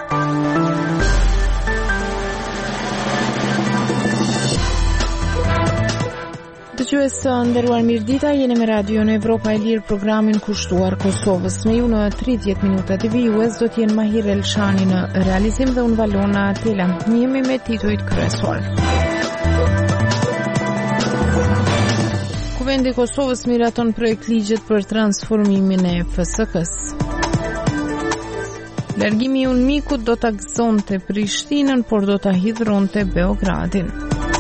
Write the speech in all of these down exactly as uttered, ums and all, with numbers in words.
Dëgjues të nderuar, mirëdita, jeni me radion Evropa e Lirë, programin kushtuar Kosovës. Me ju në tridhjetë minutat e vijues do t'jenë Mahir Elshani në realizim dhe unë Valona Tela. Jemi me titujt kryesor. Kuvendi i Kosovës miraton projekt ligjet për transformimin e F S K-s. Largimi i UNMIK-ut do ta gëzonte Prishtinën, por do ta hidhronte Beogradin.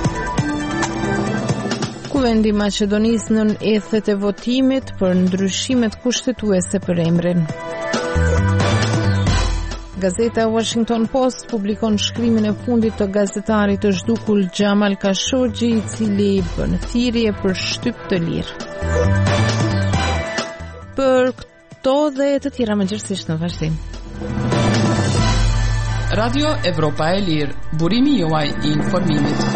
Kuvendi i Maqedonisë nën ethet e votimit për ndryshimet kushtetuese për emrin. Gazeta Washington Post publikon shkrimin e fundit të gazetarit të zhdukur Jamal Khashoggi, i cili bën thirrje për shtyp të lirë. Për këto dhe të tjera mëngjesisht në vazhdim. Radio Evropa e Lirë, burimi juaj i informimit.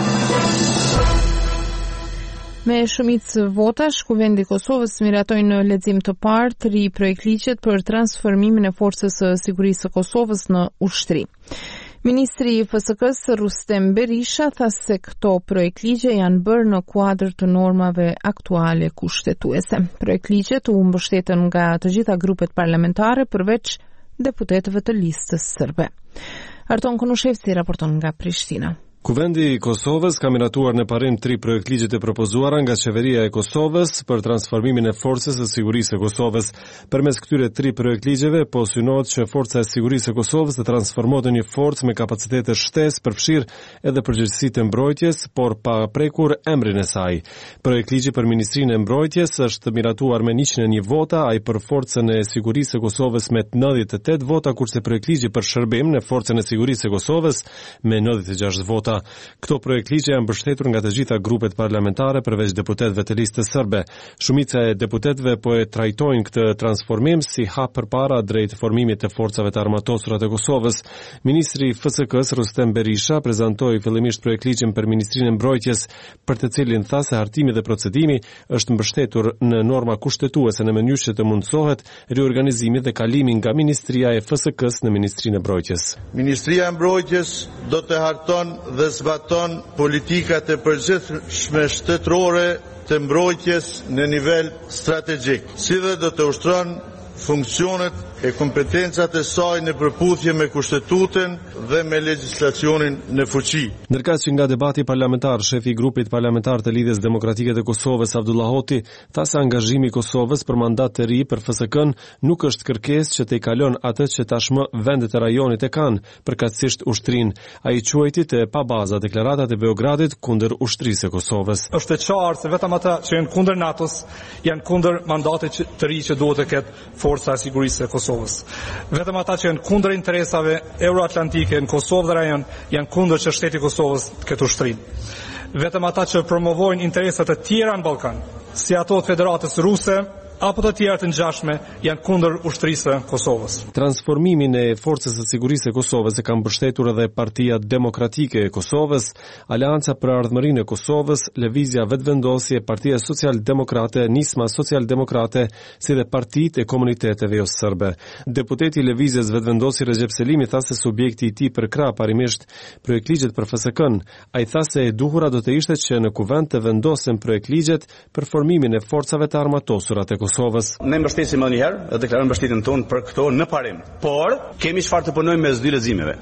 Me shumicë votash, Kuvendi i Kosovës miratoi në lexim të parë të ri projektligjet për transformimin e Forcës së Sigurisë së Kosovës në ushtri. Ministri i F S K-s Rustem Berisha tha se këto projektligje janë bërë në kuadër të normave aktuale kushtetuese. Projektligjet u mbështetën nga të gjitha grupet parlamentare përveç deputetëve të listës serbe. Arton Konushevci raporton nga Prishtina. Kuvendi i Kosovës ka miratuar në parim tri projektligjet e propozuara nga Qeveria e Kosovës për transformimin e Forcës së Sigurisë së Kosovës. Përmes këtyre tri projektligjeve po synohet që Forca e Sigurisë së Kosovës të transformohet në një forcë me kapacitete shtesë përfshirë edhe përgjegjësitë e mbrojtjes, por pa prekur emrin e saj. Projektligji për Ministrinë e Mbrojtjes është miratuar me njëqind e një vota, ai për Forcën e Sigurisë së Kosovës me nëntëdhjetë e tetë vota, kurse projektligji për shërbim në Forcën e Sigurisë së Kosovës me nëntëdhjetë e gjashtë vota. Këto projektligje janë mbështetur nga të gjitha grupet parlamentare përveç deputetëve të listës serbe. Shumica e deputetëve po e trajtojnë këtë transformim si hap përpara drejt formimit të forcave të armatosura të Kosovës. Ministri i F S K-s Rustem Berisha prezantoi fillimisht projektligjin për Ministrinë e Mbrojtjes, për të cilin tha se hartimi dhe procedimi është mbështetur në norma kushtetuese në mënyrë që të mundsohet riorganizimi dhe kalimi nga Ministria e F S K-s në Ministrinë e Mbrojtjes. Ministria e Mbrojtjes do të harton dhe zbaton politikat e përgjithshme shtetërore të mbrojtjes në nivel strategjik, si dhe do të ushtron funksionet e kompetencat e saj në përputhje me kushtetutën dhe me legjislacionin në fuqi. Ndërkaq që nga debati parlamentar, shefi i grupit parlamentar të Lidhjes Demokratike të Kosovës Abdullah Hoti tha se angazhimi i Kosovës për mandat të ri për F S K-n nuk është kërkesë që të i kalon atë që tashmë vendet e rajonit e kanë, përkatësisht ushtrinë. Ai quajti të pa baza deklaratat e Beogradit kundër ushtrisë së Kosovës. Është e qartë se vetëm ata që janë kundër NATO-s janë kundër mandatit të ri që duhet të ketë Forca e Sigurisë së Kosovës. Vetëm ata që janë kundër interesave euroatlantike në Kosovë dhe rajon janë kundër që shteti i Kosovës të ketë ushtrinë. Vetëm ata që promovojnë interesat e tjera në Ballkan, si ato të Federatës Ruse apo të tjera të ngjashme, janë kundër ushtrisë së Kosovës. Transformimin e Forcës së Sigurisë së Kosovës e ka mbështetur edhe Partia Demokratike e Kosovës, Aleanca për Ardhmërinë e Kosovës, Lëvizja Vetvendosje, Partia Social-Demokrate, Nisma Social-Demokrate, si dhe partitë e komuniteteve jo serbe. Deputeti i Lëvizjes Vetvendosje Recep Selimi tha se subjekti i tij përkrah parimisht projektligjet për F S K-n. Ai tha se e duhura do të ishte që në kuvend të vendosen projektligjet për formimin e forcave të armatosura të Kosovës. Ne mbështesim edhe një herë, dhe deklarojmë mbështetjen tonë për këto në parim. Por kemi çfarë të punojmë mes dy leximeve.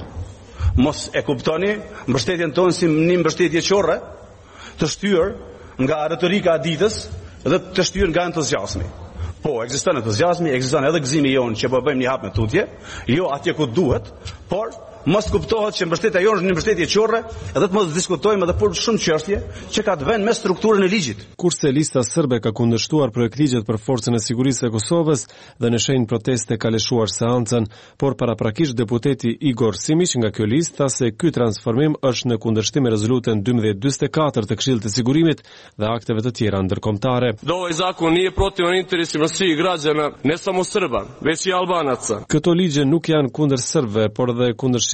Mos e kuptoni mbështetjen tonë si një mbështetje qorre, të shtyrë nga retorika e ditës dhe të shtyrë nga entuziazmi. Po, ekziston entuziazmi, ekziston edhe gëzimi jonë që po bëjmë një hap me tutje, jo atje ku duhet, por mos kuptohet që mbështetja jonë është një mbështetje qorre, edhe të mos diskutojmë edhe për shumë çështje që ka të bëjnë me strukturën e ligjit. Kurse lista serbe ka kundërshtuar projektligjet për Forcën e Sigurisë së Kosovës dhe në shenjë proteste ka lëshuar seancën, por paraprakisht deputeti Igor Simić nga kjo listë tha se ky transformim është në kundërshtim me rezolutën dymbëdhjetë dymbëdhjetë e katër të Këshillit të Sigurimit dhe akteve të tjera ndërkombëtare. Ovaj zakon nije protivan interesima svih građana, ne samo Srba, već i Albanaca. Këto ligje nuk janë kundër serbëve, por edhe kundër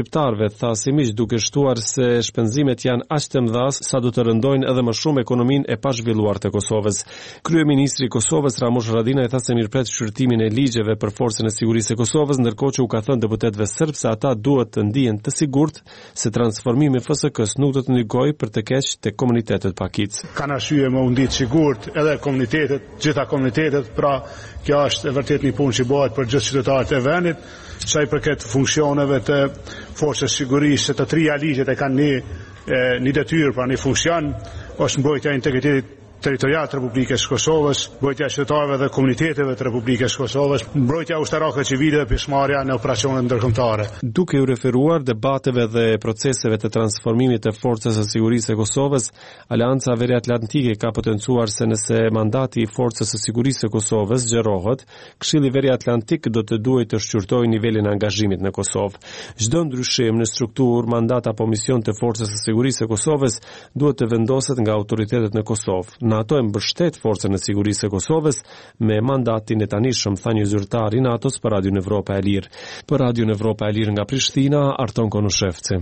shqiptarëve, tha si miq duke shtuar se shpenzimet janë aq të mëdha sa do të rëndojnë edhe më shumë ekonominë e pazhvilluar të Kosovës. Kryeministri i Kosovës Ramush Haradinaj tha se mirëpret shqyrtimin e ligjeve për forcën e sigurisë e Kosovës, ndërkohë që u ka thënë deputetëve serb se ata duhet të ndihen të sigurt se transformimi i F S K-s nuk do të ndikojë për të keq tek komunitetet pakicë. Kanë arsye me u nditë sigurt edhe komunitetet, gjitha komunitetet, pra kjo është e vërtet një punë që bëhet për gjithë qytetarët e vendit, sa i përket funksioneve të forcës sigurisë, të trija ligjet e kanë një, një detyrë, pra një funksion, është mbrojtja e integritetit territorial të Republikës së Kosovës, mbrojtja e qytetarëve dhe komuniteteve të Republikës së Kosovës, mbrojtja ushtarake civile dhe pjesëmarrja në operacionet ndërkombëtare. Duke u referuar debateve dhe proceseve të transformimit të forcës së sigurisë e Kosovës, Aleanca Veriatlantike ka potencuar se nëse mandati i forcës së sigurisë e Kosovës zgjerohet, Këshilli Veriatlantik do të duhet të shqyrtojë nivelin e angazhimit në Kosovë. Çdo ndryshim në strukturë, mandat apo mision të forcës së sigurisë e Kosovës duhet të vendoset nga autoritetet në Kosovë. Në ato e mbështet forcën e sigurisë e Kosovës me mandatin e tanishëm, tha një zyrtar i NATO-s për Radio Evropa e Lirë. Për Radio Evropa e Lirë nga Prishtina, Arton Konushevci.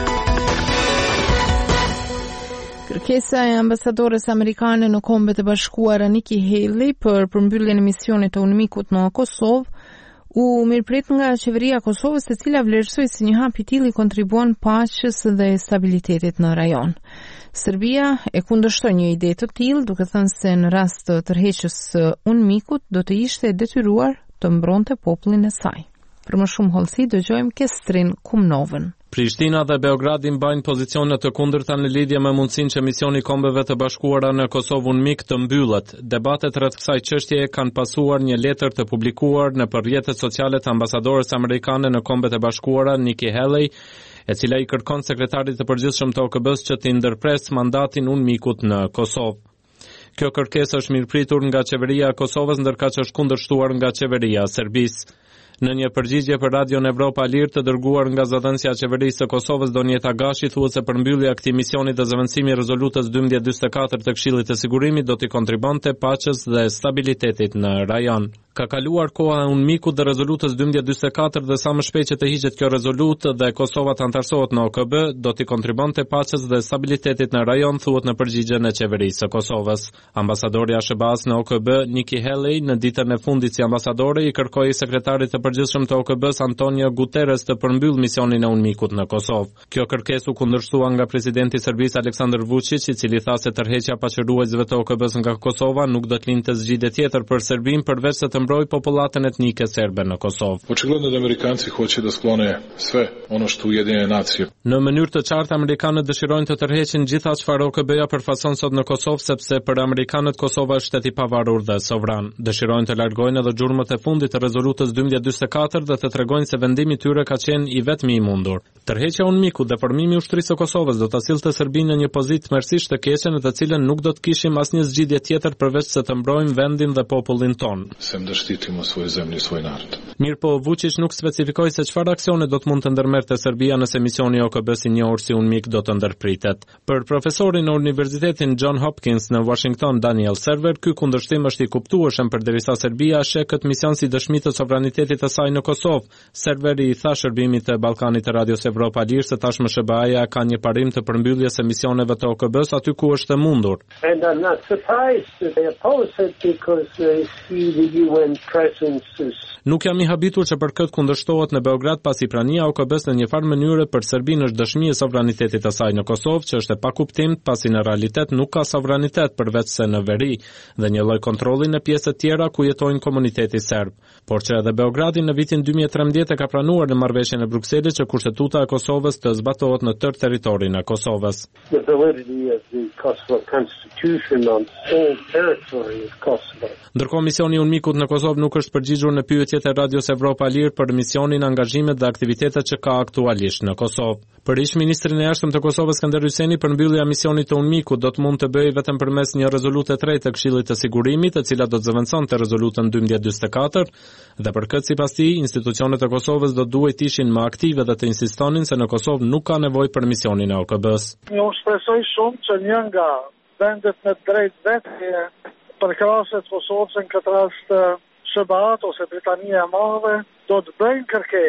Kërkesa e ambasadores amerikane në Kombet e Bashkuara Nikki Haley për përmbylljen e misionit të UNMIK-ut në Kosovë u mirëprit nga qeveria e Kosovës, e cila vlerësoi si një hap i tillë kontribuon paqes dhe stabilitetit në rajon. Serbia e kundërshton një ide të tillë, duke thënë se në rast të tërheqjes së UNMIK-ut do të ishte detyruar të mbronte popullin e saj. Për më shumë hollësi dëgjojmë Kestrin Kumnovën. Prishtina dhe Beogradi mbajnë pozicione të kundërta në lidhje me mundësinë që misioni i Kombeve të Bashkuara në Kosovë UNMIK të mbyllet. Debatet rreth kësaj çështjeje kanë pasuar një letër të publikuar në rrjetet sociale të ambasadores amerikane në Kombet e Bashkuara Nikki Haley, e cila i kërkon sekretarit të përgjithshëm të O K B-s që të ndërpres mandatin UNMIK-ut në Kosovë. Kjo kërkesë është mirëpritur nga qeveria e Kosovës, ndërka që është kundërshtuar nga qeveria e Serbisë. Në një përgjigje për Radio Evropa e Lirë të dërguar nga zëdhënësja e qeverisë së Kosovës Donjeta Gashi, thuhet se përmbyllja e këtij misioni dhe zëvendësimi i rezolutës dymbëdhjetë dymbëdhjetë e katër të Këshillit të Sigurimit do të kontribonte paqes dhe stabilitetit në rajon. Ka kaluar koha e UNMIK-ut dhe rezolutës dymbëdhjetë dymbëdhjetë e katër dhe sa më shpejt që të hiqet kjo rezolutë dhe Kosova të antarësohet në O K B, do të kontribonte paqes dhe stabilitetit në rajon, thuhet në përgjigjen e qeverisë së Kosovës. Ambasadori i SBA-s në O K B, Nikki Haley, në ditën e fundit si ambasadore i kërkoi sekretarit të përgjithshëm të O K B-s Antonio Guterres të përmbyll misionin e UNMIK-ut në Kosovë. Kjo kërkesë u kundërshtua nga presidenti i Serbisë Aleksandar Vučić, i cili tha se tërheqja paqëruesve të O K B-s nga Kosova nuk do të lindte zgjidhje tjetër për Serbinë përveç se të mbrojë popullatën etnike serbe në Kosovë. Očigledno da Amerikanci hoće da sklone sve ono što Ujedinjene nacije. Në mënyrë të qartë amerikanët dëshirojnë të tërheqin gjitha çfarë O K B-ja përfaqëson sot në Kosovë, sepse për amerikanët Kosova është shtet i pavarur dhe sovran. Dëshirojnë të largojnë edhe gjurmët e fundit të rezolutës dymbëdhjetë dymbëdhjetë e katër dhe të tregojnë se vendimi i tyre ka qenë i vetmi i mundur. Tërheqja e UNMIK-ut dhe formimi i ushtrisë së Kosovës do ta sillte Serbinë në një pozitë tmerrsisht të keqe në të cilën nuk do të kishim asnjë zgjidhje tjetër përveç se të mbrojmë vendin dhe popullin ton. Sem da štitimo svoju zemlju i svoj narod. Mirpo Vučić nuk specifikoi se çfarë aksione do të mund të ndërmerrte Serbia nëse misioni i O K B-s i njohur si UNMIK do të ndërpritet. Për profesorin në Universitetin John Hopkins në Washington, Daniel Server, ky kundërshtim është i kuptueshëm përderisa Serbia sheh këtë mision si dëshmi të sovranitetit të saj në Kosovë. Serveri i tha shërbimit të Ballkanit të Radios Evropa e Lirë se tashmë S B A-ja ka një parim të përmbylljes së misioneve të O K B-s aty ku është e mundur. And I'm not surprised that they oppose it because they see the U N presence is. Nuk jam i habitur që për këtë kundërshtohet në Beograd pasi prania O K B-s në një farë mënyrë për Serbinë është dëshmi e sovranitetit të saj në Kosovë, që është e pakuptim pasi në realitet nuk ka sovranitet përveç se në veri dhe një lloj kontrolli në pjesë të tjera ku jetojnë komuniteti serb. Por që edhe Beogradi në vitin dy mijë e trembëdhjetë e ka pranuar në marrëveshjen e Brukselit që kushtetuta e Kosovës të zbatohet në tërë territorin e Kosovës. The validity of the Kosovo Constitution on all territory of Kosovo. Ndërkohë misioni i UNMIK-ut në Kosovë nuk është përgjigjur në pyetjet e Radios Evropa e Lirë për misionin, angazhimet dhe aktivitetet që ka aktualisht në Kosovë. Për ish-ministrin e jashtëm të Kosovës Skënder Hyjseni, përmbyllja e misionit të UNMIK-ut do të mund të bëjë vetëm përmes një rezolute tretë të Këshillit të Sigurimit, e cila do të zëvendësonte rezolutën dymbëdhjetë dymbëdhjetë e katër, dhe për këtë sipas tij, institucionet e Kosovës do duhet të ishin më aktive dhe të insistonin se në Kosovë nuk ka nevojë për misionin e O K B-s. Unë shpresoj shumë që një nga vendet me drejt vetje përkraset Kosovës në këtë rast S B A-t ose Britania e Madhe do të bëjnë kërkesë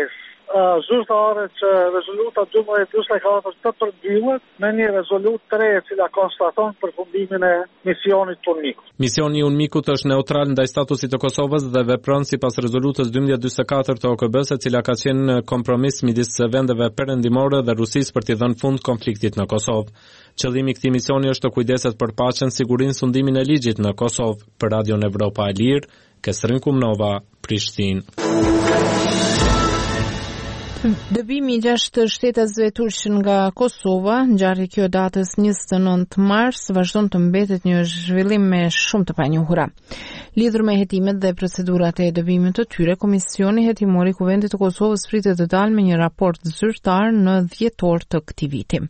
uh, zyrtare që rezoluta dymbëdhjetë njëzet e katër të përbyllet me një rezolutë të re e cila konstaton përfundimin e misionit UNMIK. Misioni i UNMIK-ut është neutral ndaj statusit të Kosovës dhe vepron sipas rezolutës dymbëdhjetë njëzet e katër të O K B-s, e cila ka qenë kompromis midis vendeve perëndimore dhe Rusisë për t'i dhënë fund konfliktit në Kosovë. Qëllimi i këtij misioni është të kujdeset për paqen, sigurinë, sundimin e ligjit në Kosovë. Për Radion Evropa e Lirë, Kesrin Kumnova, Prishtinë. Dëbimi i gjashtë shtetësve turq nga Kosova, ngjarje kjo datës njëzet e nëntë mars, vazhdon të mbetet një zhvillim me shumë të panjohura. Lidhur me hetimet dhe procedurat e dëbimit të tyre, Komisioni Hetimor i Kuvendit të Kosovës pritet të dalë me një raport zyrtar në dhjetor të këtij viti.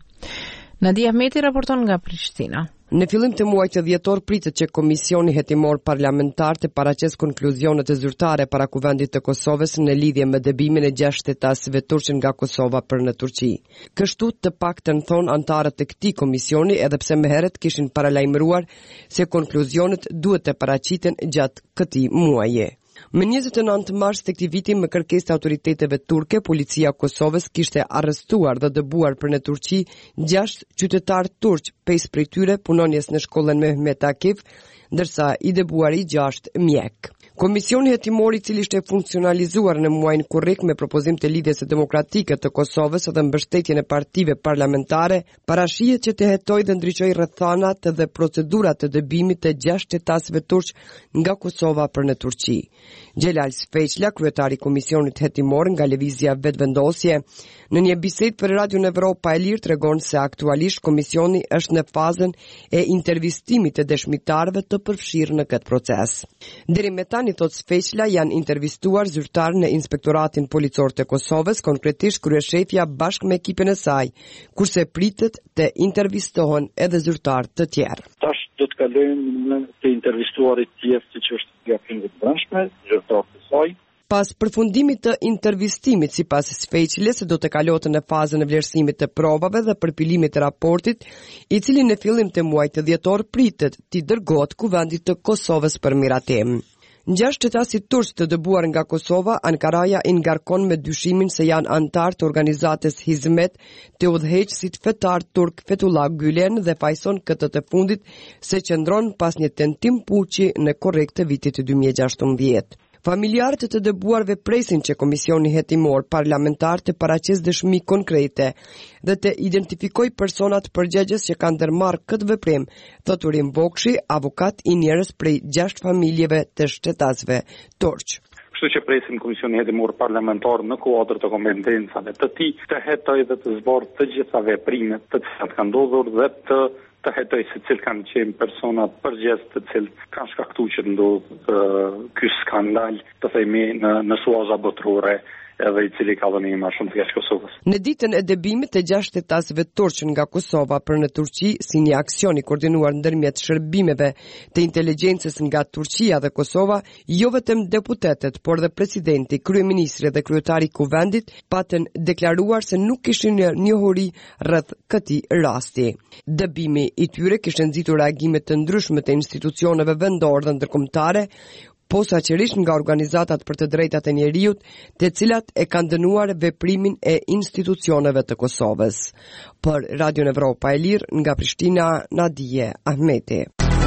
Nadia Ahmeti raporton nga Prishtina. Në fillim të muajit të dhjetor pritet që Komisioni Hetimor Parlamentar të paraqesë konkluzionet e zyrtare para Kuvendit të Kosovës në lidhje me dëbimin e gjashtë shtetësve turq nga Kosova për në Turqi. Kështu të paktën thon antarët të këtij komisioni, edhe pse më herët kishin paralajmëruar se konkluzionet duhet të paraqiten gjatë këtij muaji. Më njëzet e nëntë mars të këtij viti, me kërkesë të autoriteteve turke, policia e Kosovës kishte arrestuar dhe dëbuar për në Turqi gjashtë qytetarë turq, pesë prej tyre punonjes në shkollën Mehmet Akif, ndërsa i dëbuari gjashtë mjek. Komisioni Hetimor, i cili ishte funksionalizuar në muajin korrik me propozim të lidhjes së demokratike të Kosovës dhe mbështetjen e partive parlamentare, parashihet që të hetojë dhe ndriçojë rrethanat dhe procedurat të dëbimit të gjashtë shtetësve turq nga Kosova për në Turqi. Xhelal Sfeqla, kryetari i Komisionit Hetimor nga lëvizja Vetvendosje, në një bisedë për Radio Evropa e Lirë tregon se aktualisht komisioni është në fazën e intervistimit të dëshmitarëve të përfshirë në këtë proces. Deri me tani, thot Sfeqla, janë intervistuar zyrtar në Inspektoratin Policor të Kosovës, konkretisht kryeshefja bashkë me ekipin e saj, kurse pritet të intervistohen edhe zyrtar të tjerë. Tash do të kalojmë në të intervistuarit tjerë, siç është nga primit brendshme, zyrtar të saj. Pas përfundimit të intervistimit, sipas Sfeqles, do të kalohet në fazën e vlerësimit të provave dhe përpilimit të raportit, i cili në fillim të muajit të dhjetor pritet t'i dërgohet Kuvendit të Kosovës për miratim. Gjashtë qytetarë turq të dëbuar nga Kosova, Ankaraja i ngarkon me dyshimin se janë antar të organizatës Hizmet të udhëheqësit fetar turk Fethullah Gülen dhe fajson këtë të fundit se qëndron pas një tentim puçi në korrik të vitit dy mijë e gjashtëmbëdhjetë. Familjarët të dëbuarve presin që Komisioni Hetimor Parlamentar të paraqesë dëshmi konkrete dhe të identifikoj personat përgjegjës që kanë ndërmarrë këtë veprim, thot Urim Bokshi, avokat i njerëz prej gjashtë familjeve të shtetësve turq. Kështu që presim Komisioni Hetimor Parlamentar në kuadër të kompetencave të tij të hetojë dhe të zbardhë të gjitha veprimet të cilat kanë ndodhur dhe të të hetoj se cilë kanë qenë persona përgjes të cilë kanë shkaktu që ndodhë ky skandal të themi në, në suaza botërore edhe i cili ka dhënë më shumë të keq Kosovës. Në ditën e dëbimit të gjashtë shtetësve turq nga Kosova për në Turqi, si një aksion i koordinuar ndërmjet shërbimeve të inteligjencës nga Turqia dhe Kosova, jo vetëm deputetët, por dhe presidenti, kryeministri dhe kryetari i Kuvendit patën deklaruar se nuk kishin njohuri rreth këtij rasti. Dëbimi i tyre kishte nxitur reagime të ndryshme të institucioneve vendore dhe ndërkombëtare, posaçërisht nga organizatat për të drejtat e njerëzit, të cilat e kanë dënuar veprimin e institucioneve të Kosovës. Për Radio Evropa e Lirë, nga Prishtina, Nadia Ahmeti.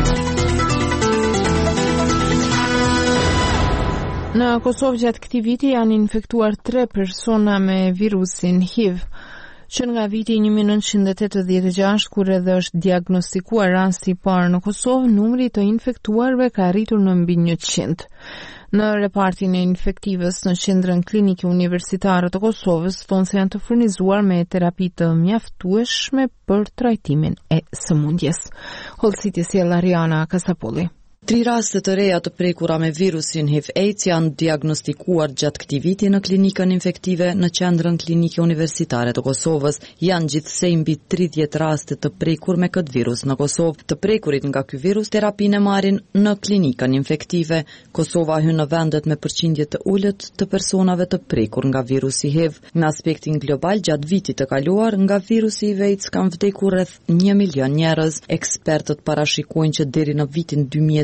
Në Kosovë gjatë këtij viti janë infektuar tre persona me virusin H I V. Që nga viti një mijë e nëntëqind e tetëdhjetë e gjashtë, kur edhe është diagnostikuar rasti i parë në Kosovë, numri të infektuarve ka arritur në mbi njëqind. Në repartin e infektivës në qendrën klinike universitare të Kosovës, thonë se janë të furnizuar me terapi të mjaftueshme për trajtimin e sëmundjes. Hollësiti sjell Ariana Kasapolli. Tri raste të reja të prekura me virusin H I V AIDS janë diagnostikuar gjatë këtij viti në klinikën infektive në qendrën klinike universitare të Kosovës. Janë gjithsej mbi tridhjetë raste të prekur me këtë virus në Kosovë. Të prekurit nga ky virus terapinë marrin në klinikën infektive. Kosova hyn në vendet me përqindje të ulët të personave të prekur nga virusi H I V. Në aspektin global, gjatë vitit të kaluar, nga virusi H I V AIDS kanë vdekur rreth një milion njerëz. Ekspertët parashikojnë që deri në vitin dy mijë e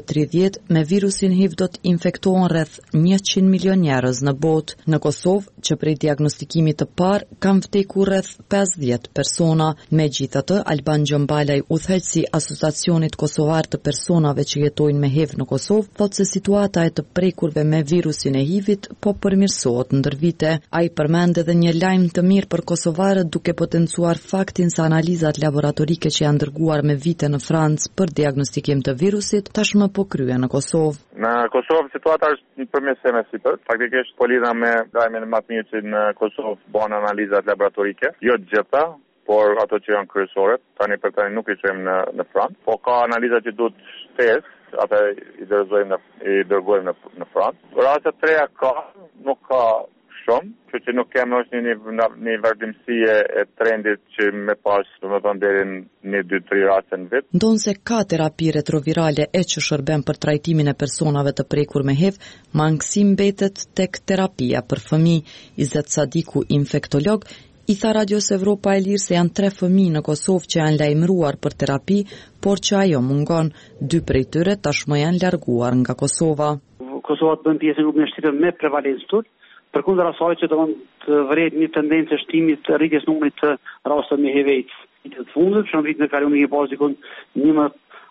tridhjetë me virusin H I V do të infektohen rreth njëqind milion njerëz në botë. Në Kosovë, që prej diagnostikimit të parë kanë vdekur rreth pesëdhjetë persona. Megjithatë, Alban Gjombalaj, udhëheqësi i Asociacionit Kosovar të personave që jetojnë me H I V në Kosovë, thotë se situata e të prekurve me virusin e H I V-it po përmirësohet ndër vite. Ai përmend edhe një lajm të mirë për kosovarët, duke potencuar faktin se analizat laboratorike që janë dërguar me vite në Francë për diagnostikim të virusit tashmë po kryen në Kosovë. Në Kosovë situata është një përmirësim e sipër. Faktikisht po lidha me lajmin më të mirë që në Kosovë bëhen analizat laboratorike, jo të gjitha, por ato që janë kryesore. Tani për tani nuk i çojmë në në Francë, po ka analiza që duhet shtesë, ata i dërgojmë në i dërgojmë në në Francë. Raste të reja ka, nuk ka shumë, që që nuk kemë është një, një, një vazhdimsi e trendit që me pas, do të thonë deri në dy tre raste në vit. Ndonse ka terapi retrovirale e që shërben për trajtimin e personave të prekur me H I V, mangësi mbetet tek terapia për fëmijë. Izet Sadiku, infektolog, i tha Radios Evropa e Lirë se janë tre fëmijë në Kosovë që janë lajmëruar për terapi, por që ajo mungon. Dy prej tyre tashmë janë larguar nga Kosova. Kosova të bën pjesë në grupin e shtypëve me prevalencë tut, përkundër asaj që do të vëret një tendencë e shtimit të rritjes numrit të rasteve me H I V AIDS. Të fundit, që në vitin e kaluar një pas dikon një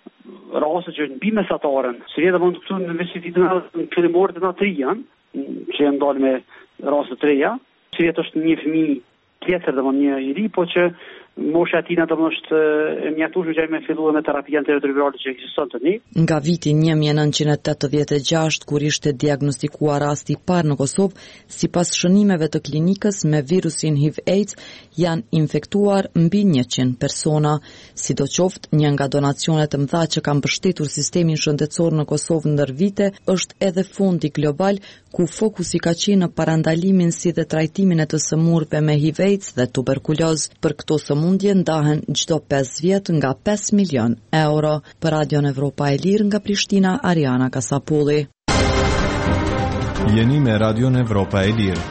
raste që mbi mesataren. Si vjetë mund të këtu në investitin në kërimore të nga tri janë, që janë dalë me raste të reja. Si vjetë është një fëmijë tjetër dhe më një i ri, po që mosha atina të më është e mjaftueshme që ai me filluar me terapia antiretrovirale që ekziston tani. Nga viti një mijë e nëntëqind e tetëdhjetë e gjashtë, kur ishte diagnostikuar rasti i parë në Kosovë, sipas shënimeve të klinikës me virusin H I V AIDS, janë infektuar mbi njëqind persona. Sidoqoftë, një nga donacionet e mëdha që kanë mbështetur sistemin shëndetësor në Kosovë ndër vite është edhe Fondi Global, ku fokusi ka qenë në parandalimin si dhe trajtimin e të sëmurëve me H I V AIDS dhe tuberkuloz. Për këto sëmundje ndahen çdo pesë vjet nga pesë milion euro. Për Radion Evropa e Lirë nga Prishtina, Ariana Kasapulli. Jeni me Radion Evropa e Lirë.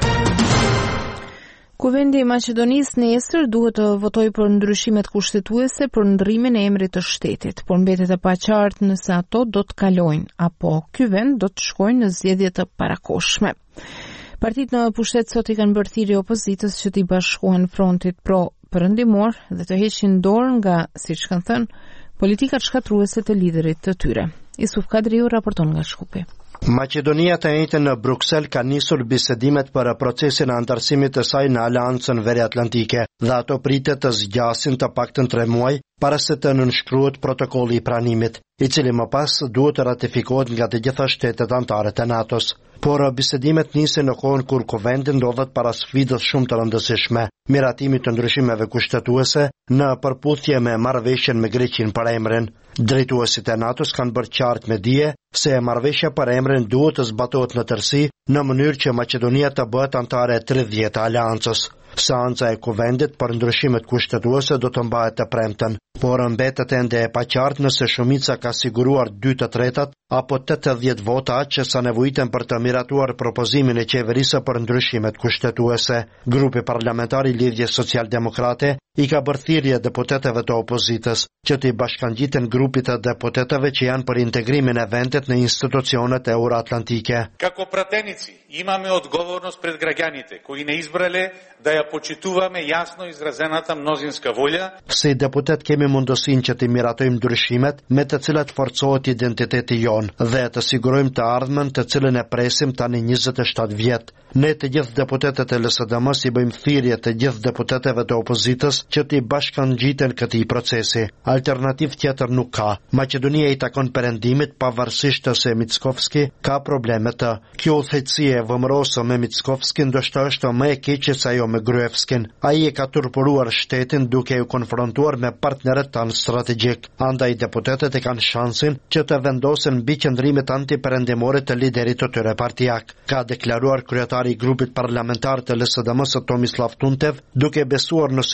Kuvendi i Maqedonisë nesër duhet të votojë për ndryshimet kushtetuese për ndrrimin e emrit të shtetit, por mbetet e paqartë nëse ato do të kalojnë apo ky vend do të shkojnë në zgjedhje të parakohshme. Partitë në pushtet sot i kanë bërë thirrje opozitës që t'i bashkohen frontit pro-perëndimor dhe të heqin dorë nga, siç kanë thënë, politikat shkatruese të liderit të tyre. Isuf Kadriu raporton nga Shkupi. Maqedonia të njëjtën në Bruksel ka nisur bisedimet për procesin e antarësimit të saj në Aleancën Veriatlantike dhe ato pritet të zgjasin të paktën tre muaj para se të nënshkruhet protokolli i pranimit, i cili më pas duhet të ratifikohet nga të gjitha shtetet anëtare të NATO-s. Por bisedimet nisin në kohën kur Kuvendi ndodhet para sfidës shumë të rëndësishme, miratimit të ndryshimeve kushtetuese në përputhje me marrëveshjen me Greqin për emrin. Drejtuesit e NATO-s kanë bërë qartë me dije se marrëveshja për emrin duhet të zbatohet në tërësi në mënyrë që Maqedonia të bëhet anëtare e tridhjetë të Aleancës. Seanca e Kuvendit për ndryshimet kushtetuese do të mbahet të premten, por mbetet ende e paqartë nëse shumica ka siguruar dy të tretat apo tetëdhjetë vota që sa nevojiten për të miratuar propozimin e qeverisë për ndryshimet kushtetuese. Grupi parlamentar i Lidhjes Social-Demokrate i ka bërë thirrje deputetëve të opozitës që t'i bashkangjiten grupit të deputetëve që janë për integrimin e vendit në institucionet euroatlantike. Како pratenici имаме odgovornost pred građanite koji ne избрале да ја почитуваме јасно изразената мнозинска волја. Si deputet kemi mundësinë që të miratojmë ndryshimet me të cilat forcohet identiteti jon dhe të sigurojmë të ardhmen të cilën e presim tani njëzet e shtatë vjet. Ne të gjithë deputetet e L S D M-s i bëjmë thirrje të gjithë deputetëve të opozitës që t'i bashkangjiten këtij procesi. Alternativë tjetër nuk ka. Maqedonia i takon perëndimit pavarësisht se Mickovski ka probleme të. Kjo udhëheqësie e vëmërosë me Mickovski ndoshta është më e keqe se ajo me Gruevskin. Ai e ka turpuruar shtetin duke u konfrontuar me partnerët tanë strategjik. Andaj deputetët e kanë shansin që të vendosen mbi qëndrimet antiperëndimore të liderit të tyre partijak. Ka deklaruar kryetari i grupit parlamentar të L S D M-s Tomislav Tuntev, duke besuar në sigurimin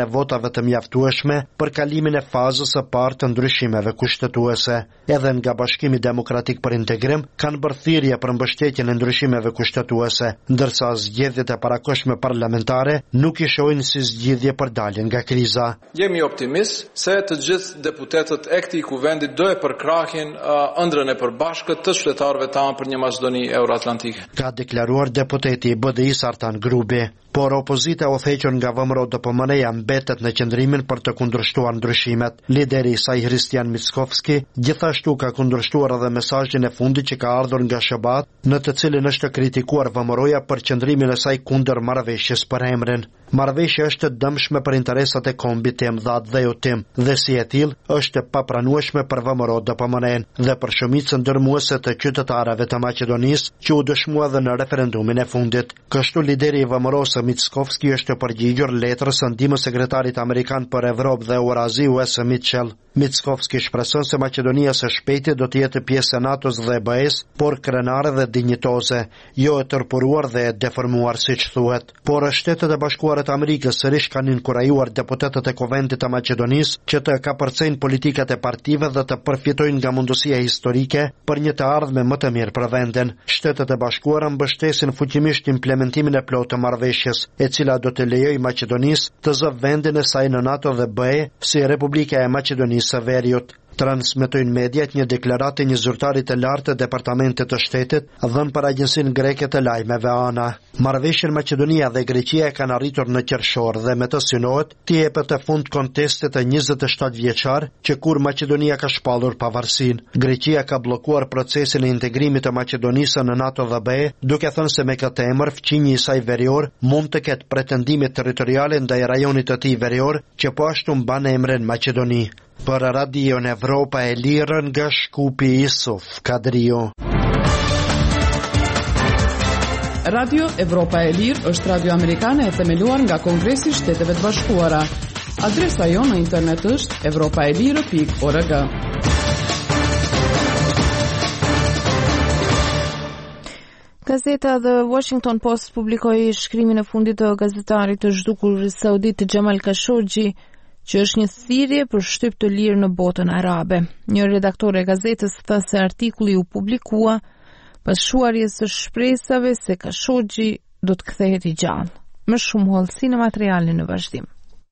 e votave të mjaftueshme për kalimin e fazës së parë të ndryshimeve kushtetuese. Edhe nga Bashkimi Demokratik për Integrim kanë bërë thirrje për mbështetjen e ndryshimeve kushtetuese, ndërsa zgjedhjet e parakohshme parlamentare nuk i shohin si zgjidhje për daljen nga kriza. Jemi optimist se të gjithë deputetët e këtij kuvendit do e përkrahin uh, ëndrrën e përbashkët të qytetarëve tanë për një Maqedoni euroatlantike. Ka deklaruar deputeti i B D I-s Artan Grubi. Por opozita u thequr nga V M R O D P M N-ja mbetet në qëndrimin për të kundërshtuar ndryshimet. Lideri i saj Hristian Mickovski gjithashtu ka kundërshtuar edhe mesazhin e fundit që ka ardhur nga S H B A-t, në të cilin është kritikuar V M R O-ja për qëndrimin e saj kundër marrëveshjes për emrin. Marrëveshja është e dëmshme për interesat e kombit tim dhe atë dhe utim, dhe si e tillë është e papranueshme për V M R O D P M N-n dhe për shumicën ndërmuese të qytetarëve të Maqedonisë që u dëshmua dhe në referendumin e fundit. Kështu lideri i V M R O-s Mickovski është përgjigjur letrës së ndihmës sekretarit amerikan për Evropë dhe Eurazi Wes Mitchell. Mickovski shpreson se Maqedonia së shpejti do të jetë pjesë e NATO-s dhe B E-s, por krenare dhe dinjitoze, jo e tërpuruar dhe e deformuar siç thuhet. Por Shtetet e Bashkuara të Amerikës sërish kanë inkurajuar deputetët e Kuvendit të Maqedonisë që të kapërcejnë politikat e partive dhe të përfitojnë nga mundësia historike për një të ardhme më të mirë për vendin. Shtetet e Bashkuara mbështesin fuqimisht implementimin e plotë të marrëveshjes, e cila do të lejojë Maqedonisë të zë vendin e saj në NATO dhe B E si Republika e Maqedonisë së Veriut. Transmetojnë mediat një deklaratë e një zyrtari të lartë të Departamentit të Shtetit dhënë për agjensinë greke të lajmeve ANA. Marrëveshjen Maqedonia dhe Greqia e kanë arritur në qershor dhe me të synohet të jepet të fund kontestit të njëzet e shtatë vjeçar që kur Maqedonia ka shpallur pavarësinë. Greqia ka bllokuar procesin e integrimit të Maqedonisë në NATO dhe B E, duke thënë se me këtë emër fqinji i saj verior mund të ketë pretendime territoriale ndaj rajonit të tij verior që po ashtu mban emrin Maqedoni. Për Radion Evropa e Lirë nga Shkupi Isuf Kadrio. Radio Evropa e Lirë është radio amerikane e themeluar nga Kongresi i Shteteve të Bashkuara. Adresa jonë në internet është evropaelire pikë org. Gazeta The Washington Post publikoi shkrimin e fundit të gazetarit të zhdukur saudit Jamal Khashoggi, që është një thirrje për shtyp të lirë në botën arabe. Një redaktor e gazetës tha se artikulli u publikua pas shuarjes së shpresave se Khashoggi do të kthehet i gjallë. Më shumë hollësi në materialin në vazhdim.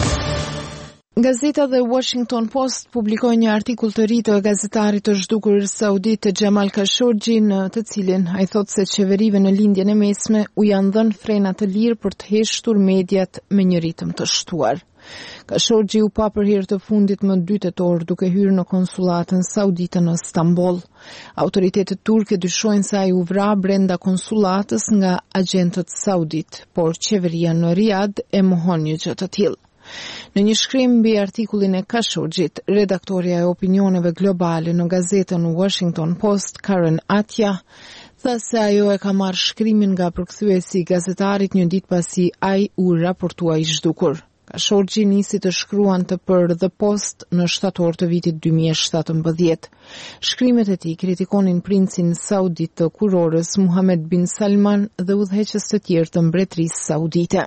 Gazeta The Washington Post publikoi një artikull të ri të gazetarit të zhdukur saudit Jamal Khashoggi, në të cilin ai thotë se qeverive në lindjen e mesme u janë dhënë frena të lirë për të heshtur mediat me një ritëm të shtuar. Khashoggi u pa për herë të fundit më dy tetor duke hyrë në konsulatën saudite në Stamboll. Autoritetet turke dyshojnë se ai u vra brenda konsulatës nga agentët saudit, por qeveria në Riyadh e mohon një gjë të tillë. Në një shkrim mbi artikullin e Khashoggit, redaktoria e opinioneve globale në gazetën Washington Post, Karen Atja, tha se ajo e ka marrë shkrimin nga përkthyesi i gazetarit një ditë pasi ai u raportua i zhdukur. Khashoggi nisi të shkruante për The Post në shtator të vitit dy mijë e shtatëmbëdhjetë. Shkrimet e tij kritikonin princin saudit të kurorës Muhammed bin Salman dhe udhëheqës të tjerë të mbretërisë saudite.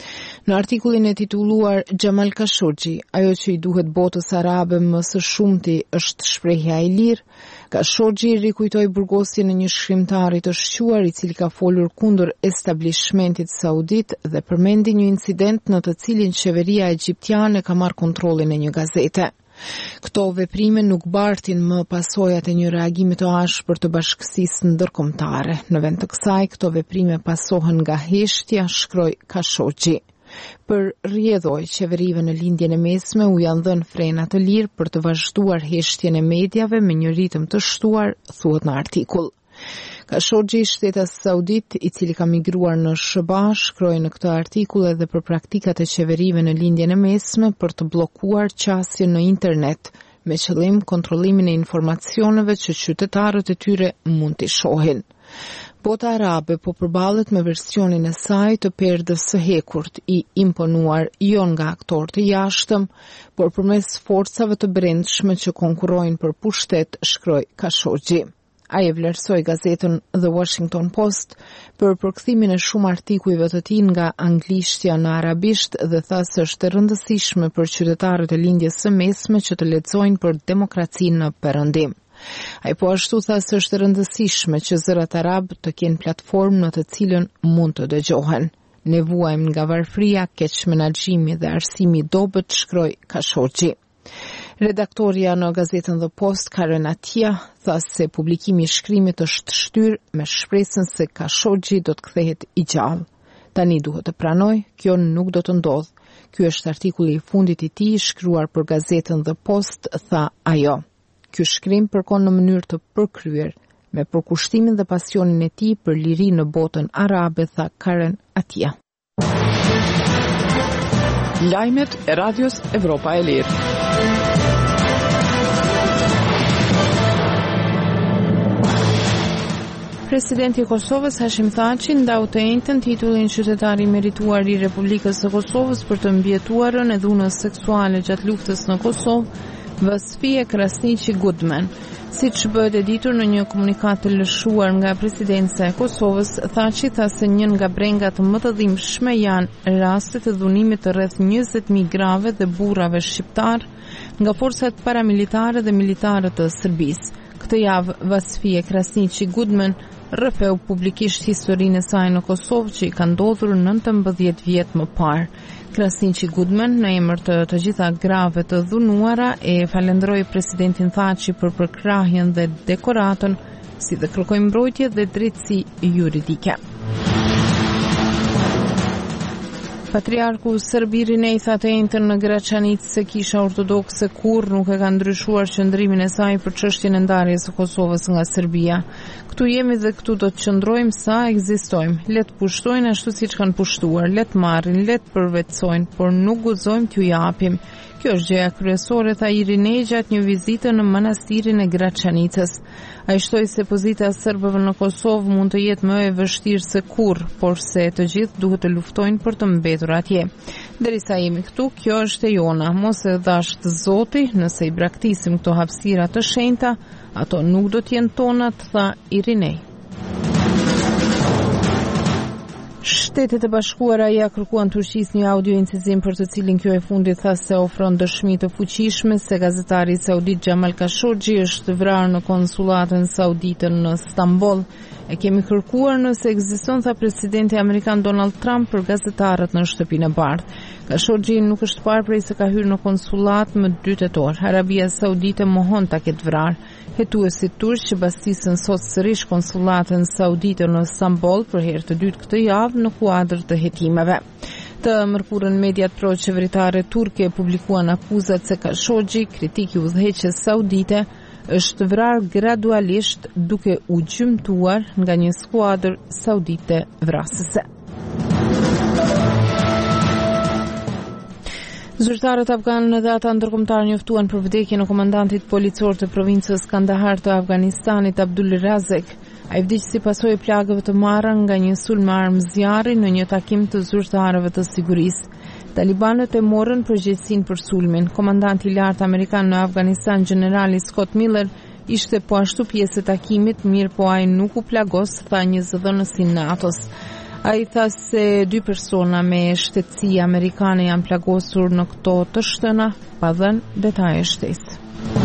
Në artikullin e titulluar Jamal Khashoggi, ajo që i duhet botës arabe më së shumti është shprehja e lirë, Khashoggi rikujtoi burgosjen e një shkrimtari të shquar i cili ka folur kundër establishmentit saudit dhe përmendi një incident në të cilin qeveria egjiptiane ka marrë kontrollin e një gazete. Këto veprime nuk bartin më pasojat e një reagimi të ashpër të bashkësisë ndërkombëtare. Në vend të kësaj, këto veprime pasohen nga heshtja, shkroi Khashoggi. Për rrjedhoj qeverive në lindjen e mesme u janë dhënë frena të lirë për të vazhduar heshtjen e mediave me një ritëm të shtuar, thuhet në artikull. Khashoggi, shtetas saudit, i cili ka migruar në S H B A, shkroi në këtë artikull edhe për praktikat e qeverive në lindjen e mesme për të bllokuar qasjen në internet, me qëllim kontrollimin e informacioneve që qytetarët e tyre mund t'i shohin. Bota arabe po përballet me versionin e saj të perdës së hekurt, i imponuar jo nga aktor të jashtëm, por përmes forcave të brendshme që konkurrojnë për pushtet, shkroi Khashoggi. Ai e vlerësoi gazetën The Washington Post për përkthimin e shumë artikujve të tij nga anglishtja në arabisht dhe tha se është e rëndësishme për qytetarët e lindjes së mesme që të lexojnë për demokracinë në Perëndim. Ai po ashtu tha se është e rëndësishme që zërat arab të kenë platformë në të cilën mund të dëgjohen. Ne vuajmë nga varfëria, keq menaxhimi dhe arsimi i dobët, shkroi Khashoggi. Redaktoria në gazetën The Post, Karen Atia, tha se publikimi i shkrimit është shtyr me shpresën se Khashoggi do të kthehet i gjallë. Tani duhet të pranoj, kjo nuk do të ndodhë. Ky është artikulli i fundit i tij shkruar për gazetën The Post, tha ajo. Ky shkrim përkon në mënyrë të përkryer me përkushtimin dhe pasionin e tij për liri në botën arabe, tha Karen Atia. Lajmet e Radios Evropa e Lirë. Presidenti i Kosovës Hashim Thaçi ndau të njëjtën titullin qytetari i merituar i Republikës së Kosovës për të mbijetuarën e dhunës seksuale gjatë luftës në Kosovë, Vasfie Krasniqi Goodman. Siç bëhet e ditur në një komunikat të lëshuar nga presidenca e Kosovës, Thaçi tha se një nga brengat më të dhimbshme janë rastet e dhunimit të rreth njëzet mijë grave dhe burrave shqiptar nga forcat paramilitare dhe militare të Serbisë. Këtë javë Vasfie Krasniqi Goodman rrëfeu publikisht historinë e saj në Kosovë që i ka ndodhur nëntëmbëdhjetë vjet më parë. Krasniqi Goodman në emër të të gjitha grave të dhunuara e falenderoi presidentin Thaçi për përkrahjen dhe dekoratën, si dhe kërkoi mbrojtje dhe drejtësi juridike. Patriarku serb Irinej tha të njëjtën në Graçanicë se Kisha Ortodokse kurrë nuk e ka ndryshuar qëndrimin e saj për çështjen e ndarjes së Kosovës nga Serbia. Këtu jemi dhe këtu do të qëndrojmë sa ekzistojmë. Le të pushtojnë ashtu siç kanë pushtuar, le të marrin, le të përvetsojnë, por nuk guxojmë t'ju japim. Kjo është gjëja kryesore, tha Irinej gjatë një vizite në manastirin e Graçanicës. Ai shtoi se pozita e serbëve në Kosovë mund të jetë më e vështirë se kurrë, por se të gjithë duhet të luftojnë për të mbetur atje. Derisa jemi këtu, kjo është e jona. Mos e dashtë Zoti, nëse i braktisim këto hapësira të shenjta, ato nuk do të jenë tona, tha Irinej. Shtetet e Bashkuara ja kërkuan Turqisë një audio incizim për të cilin kjo e fundit tha se ofron dëshmi të fuqishme se gazetari saudit Jamal Khashoggi është vrarë në konsulatën saudite në Stamboll. E kemi kërkuar nëse ekziston, tha presidenti amerikan Donald Trump për gazetarët në shtëpinë e bardhë. Khashoggi nuk është parë prej se ka hyrë në konsulat më dy tetor. Arabia Saudite mohon ta ketë vrarë. Hetuesit turq që bastisën sot sërish konsulatën saudite në Stamboll për herë të dytë këtë javë në kuadër të hetimeve. Të mërkurën mediat pro-qeveritare turke publikuan akuzat se Khashoggi, kritik i udhëheqjes saudite, është vrarë gradualisht duke u gjymtuar nga një skuadër saudite vrasëse. Zyrtarët afganë dhe ata ndërkombëtar njoftuan për vdekjen e komandantit policor të provincës Kandahar të Afganistanit Abdul Razek. Ai vdiq si pasojë e plagëve të marra nga një sulm me armë zjarri në një takim të zyrtarëve të sigurisë. Talibanët e morën përgjegjësinë për sulmin. Komandanti i lartë amerikan në Afganistan, generali Scott Miller, ishte po ashtu pjesë e takimit, mirë po ai nuk u plagos, tha një zëdhënës i NATO-s. Ai tha se dy persona me shtetësi amerikane janë plagosur në këto të shtëna, pa dhënë detaje shtesë.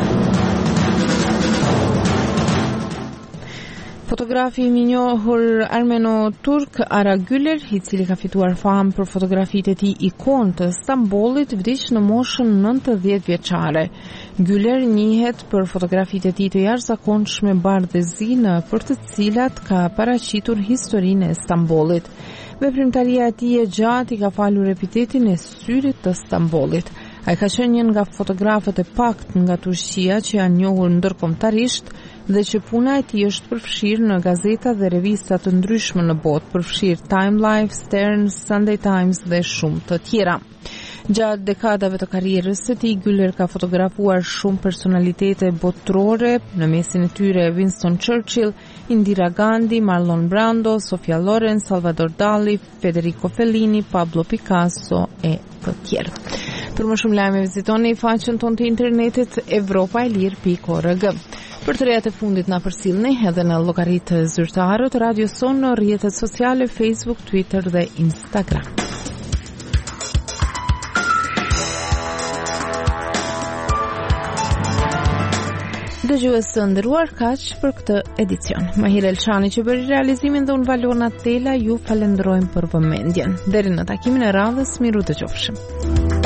Fotografi i minjohur armeno-turk Ara Güler, i cili ka fituar famë për fotografitë e tij ikonë të Stambollit, vdiq në moshën nëntëdhjetë vjeçare. Güler njihet për fotografitë e tij të jashtëzakonshme bardhëzi në për të cilat ka paraqitur historinë e Stambollit. Veprimtaria e tij e gjatë i ka falur epitetin e syrit të Stambollit. Ai ka qenë një nga fotografët e pakt nga Turqia që janë njohur ndërkombëtarisht dhe që puna e tij është përfshirë në gazeta dhe revista të ndryshme në botë, përfshirë Time Life, Stern, Sunday Times dhe shumë të tjera. Gjatë dekadave të karrierës së tij, Güler ka fotografuar shumë personalitete botërore, në mesin e tyre Winston Churchill, Indira Gandhi, Marlon Brando, Sofia Loren, Salvador Dali, Federico Fellini, Pablo Picasso e të tjerë. Për më shumë lajme vizitoni faqen tonë të internetit evropaelir pikë org. Për të rejat e fundit na përcillni edhe në llogaritë zyrtare të Radio Son në rrjetet sociale Facebook, Twitter dhe Instagram. Dëgjues të nderuar, kaq për këtë edicion. Mahir Elçani që bëri realizimin dhe unë Valona Tela ju falenderojmë për vëmendjen. Deri në takimin e radhës, miru dëgjofshim.